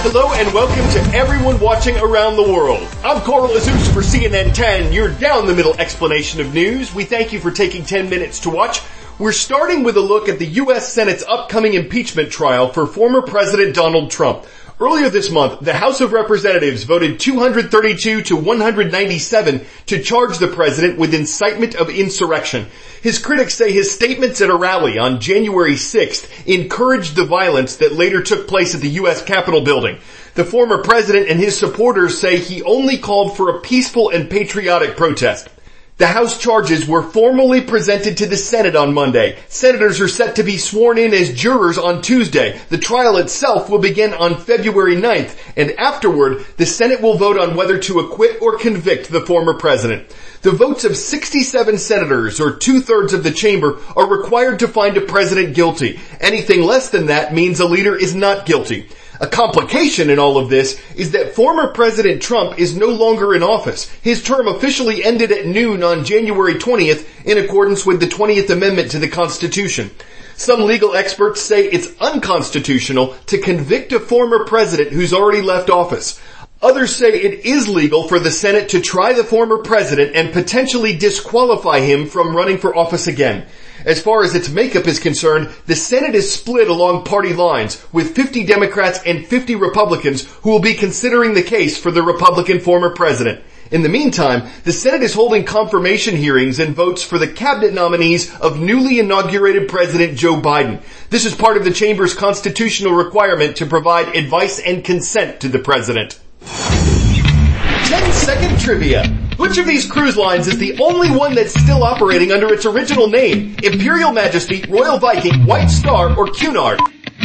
Hello and welcome to everyone watching around the world. I'm Coral Azus for CNN 10, your down-the-middle explanation of news. We thank you for taking 10 minutes to watch. We're starting with a look at the U.S. Senate's upcoming impeachment trial for former President Donald Trump. Earlier this month, the House of Representatives voted 232 to 197 to charge the president with incitement of insurrection. His critics say his statements at a rally on January 6th encouraged the violence that later took place at the U.S. Capitol building. The former president and his supporters say he only called for a peaceful and patriotic protest. The House charges were formally presented to the Senate on Monday. Senators are set to be sworn in as jurors on Tuesday. The trial itself will begin on February 9th, and afterward, the Senate will vote on whether to acquit or convict the former president. The votes of 67 senators, or two-thirds of the chamber, are required to find a president guilty. Anything less than that means a leader is not guilty. A complication in all of this is that former President Trump is no longer in office. His term officially ended at noon on January 20th in accordance with the 20th Amendment to the Constitution. Some legal experts say it's unconstitutional to convict a former president who's already left office. Others say it is legal for the Senate to try the former president and potentially disqualify him from running for office again. As far as its makeup is concerned, the Senate is split along party lines, with 50 Democrats and 50 Republicans who will be considering the case for the Republican former president. In the meantime, the Senate is holding confirmation hearings and votes for the cabinet nominees of newly inaugurated President Joe Biden. This is part of the chamber's constitutional requirement to provide advice and consent to the president. 10-second trivia. Which of these cruise lines is the only one that's still operating under its original name? Imperial Majesty, Royal Viking, White Star, or Cunard?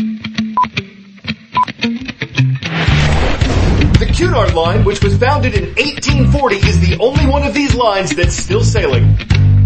The Cunard line, which was founded in 1840, is the only one of these lines that's still sailing.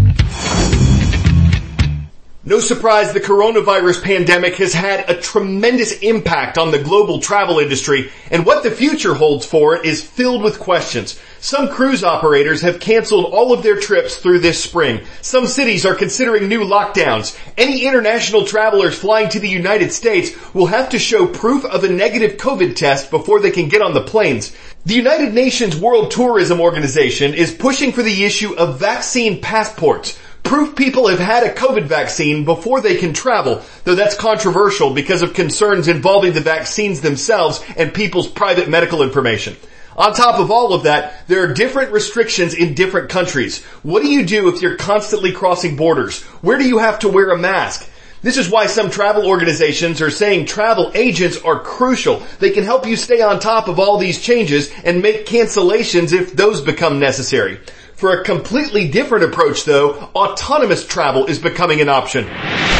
No surprise, the coronavirus pandemic has had a tremendous impact on the global travel industry, and what the future holds for it is filled with questions. Some cruise operators have canceled all of their trips through this spring. Some cities are considering new lockdowns. Any international travelers flying to the United States will have to show proof of a negative COVID test before they can get on the planes. The United Nations World Tourism Organization is pushing for the issue of vaccine passports. Proof people have had a COVID vaccine before they can travel, though that's controversial because of concerns involving the vaccines themselves and people's private medical information. On top of all of that, there are different restrictions in different countries. What do you do if you're constantly crossing borders? Where do you have to wear a mask? This is why some travel organizations are saying travel agents are crucial. They can help you stay on top of all these changes and make cancellations if those become necessary. For a completely different approach, though, autonomous travel is becoming an option.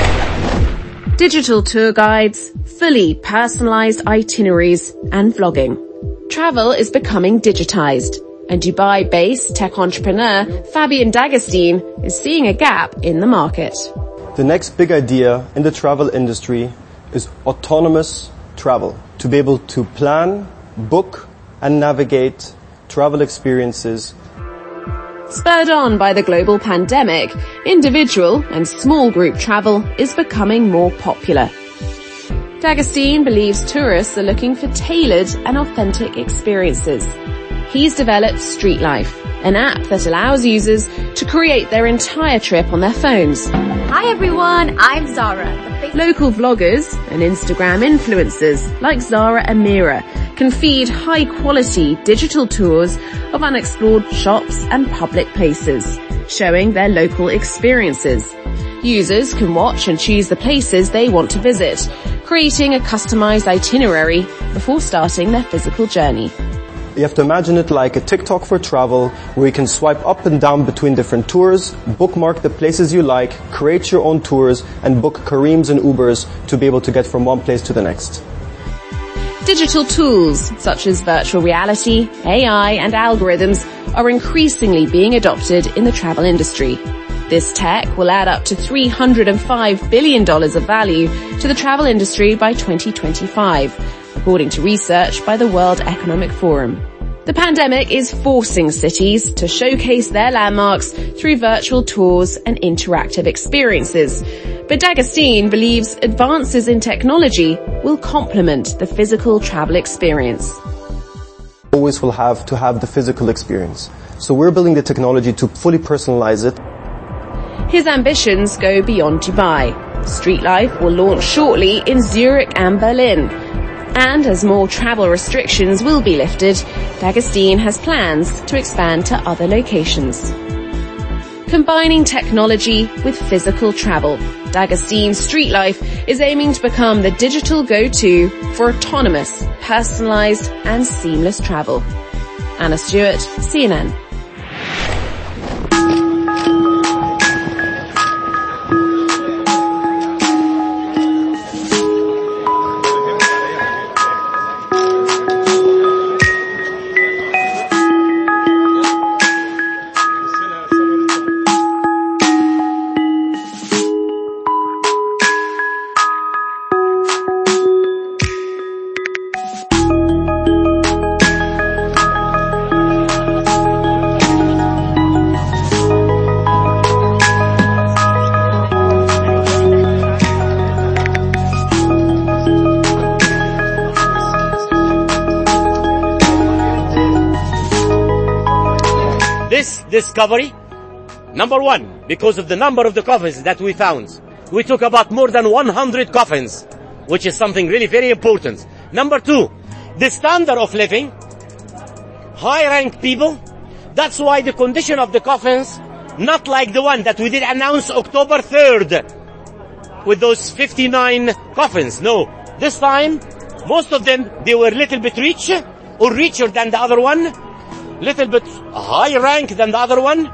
Digital tour guides, fully personalized itineraries, and vlogging. Travel is becoming digitized, and Dubai-based tech entrepreneur Fabian Dagestein is seeing a gap in the market. The next big idea in the travel industry is autonomous travel. To be able to plan, book, and navigate travel experiences. Spurred on by the global pandemic, individual and small group travel is becoming more popular. Dagestein believes tourists are looking for tailored and authentic experiences. He's developed Street Life, an app that allows users to create their entire trip on their phones. Hi everyone, I'm Zara. Local vloggers and Instagram influencers like Zara Amira can feed high-quality digital tours of unexplored shops and public places, showing their local experiences. Users can watch and choose the places they want to visit, creating a customized itinerary before starting their physical journey. You have to imagine it like a TikTok for travel, where you can swipe up and down between different tours, bookmark the places you like, create your own tours, and book Careems and Ubers to be able to get from one place to the next. Digital tools such as virtual reality, AI, and algorithms are increasingly being adopted in the travel industry. This tech will add up to $305 billion of value to the travel industry by 2025, according to research by the World Economic Forum. The pandemic is forcing cities to showcase their landmarks through virtual tours and interactive experiences. But D'Agostine believes advances in technology will complement the physical travel experience. Always will have to have the physical experience. So we're building the technology to fully personalize it. His ambitions go beyond Dubai. Streetlife will launch shortly in Zurich and Berlin. And as more travel restrictions will be lifted, D'Agostine has plans to expand to other locations. Combining technology with physical travel, D'Agostine Streetlife is aiming to become the digital go-to for autonomous, personalized and seamless travel. Anna Stewart, CNN. This discovery, number one, because of the number of the coffins that we found. We took about more than 100 coffins, which is something really very important. Number two, the standard of living, high-ranked people. That's why the condition of the coffins, not like the one that we did announce October 3rd, with those 59 coffins. No, this time, most of them, they were a little bit rich, or richer than the other one, little bit higher rank than the other one.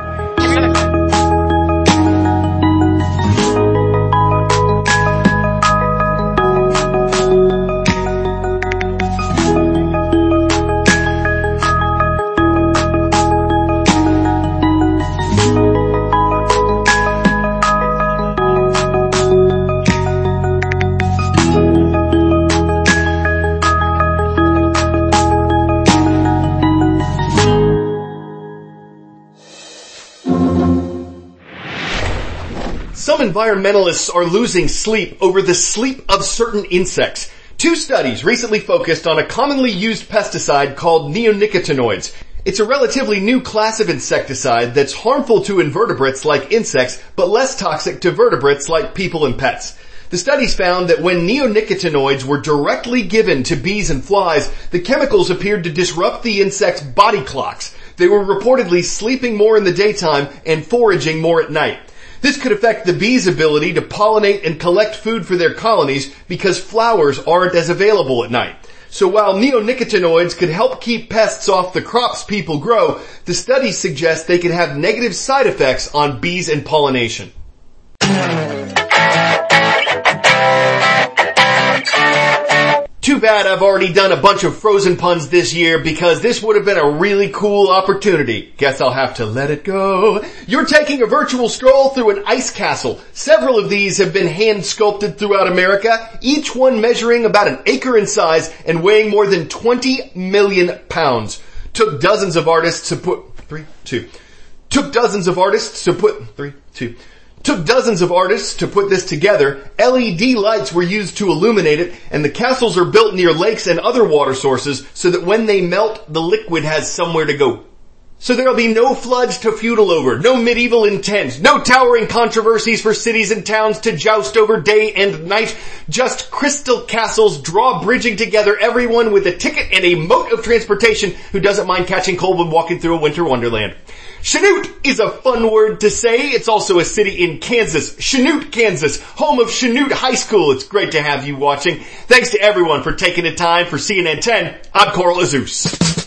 Some environmentalists are losing sleep over the sleep of certain insects. Two studies recently focused on a commonly used pesticide called neonicotinoids. It's a relatively new class of insecticide that's harmful to invertebrates like insects, but less toxic to vertebrates like people and pets. The studies found that when neonicotinoids were directly given to bees and flies, the chemicals appeared to disrupt the insects' body clocks. They were reportedly sleeping more in the daytime and foraging more at night. This could affect the bees' ability to pollinate and collect food for their colonies because flowers aren't as available at night. So while neonicotinoids could help keep pests off the crops people grow, the studies suggest they could have negative side effects on bees and pollination. Too bad I've already done a bunch of Frozen puns this year because this would have been a really cool opportunity. Guess I'll have to let it go. You're taking a virtual stroll through an ice castle. Several of these have been hand sculpted throughout America, each one measuring about an acre in size and weighing more than 20 million pounds. Took dozens of artists to put this together. LED lights were used to illuminate it, and the castles are built near lakes and other water sources so that when they melt, the liquid has somewhere to go. So there'll be no floods to feudal over, no medieval intent, no towering controversies for cities and towns to joust over day and night, just crystal castles drawbridging together everyone with a ticket and a mode of transportation who doesn't mind catching cold when walking through a winter wonderland. Chanute is a fun word to say. It's also a city in Kansas. Chanute, Kansas, home of Chanute High School. It's great to have you watching. Thanks to everyone for taking the time. For CNN 10, I'm Coral Azus.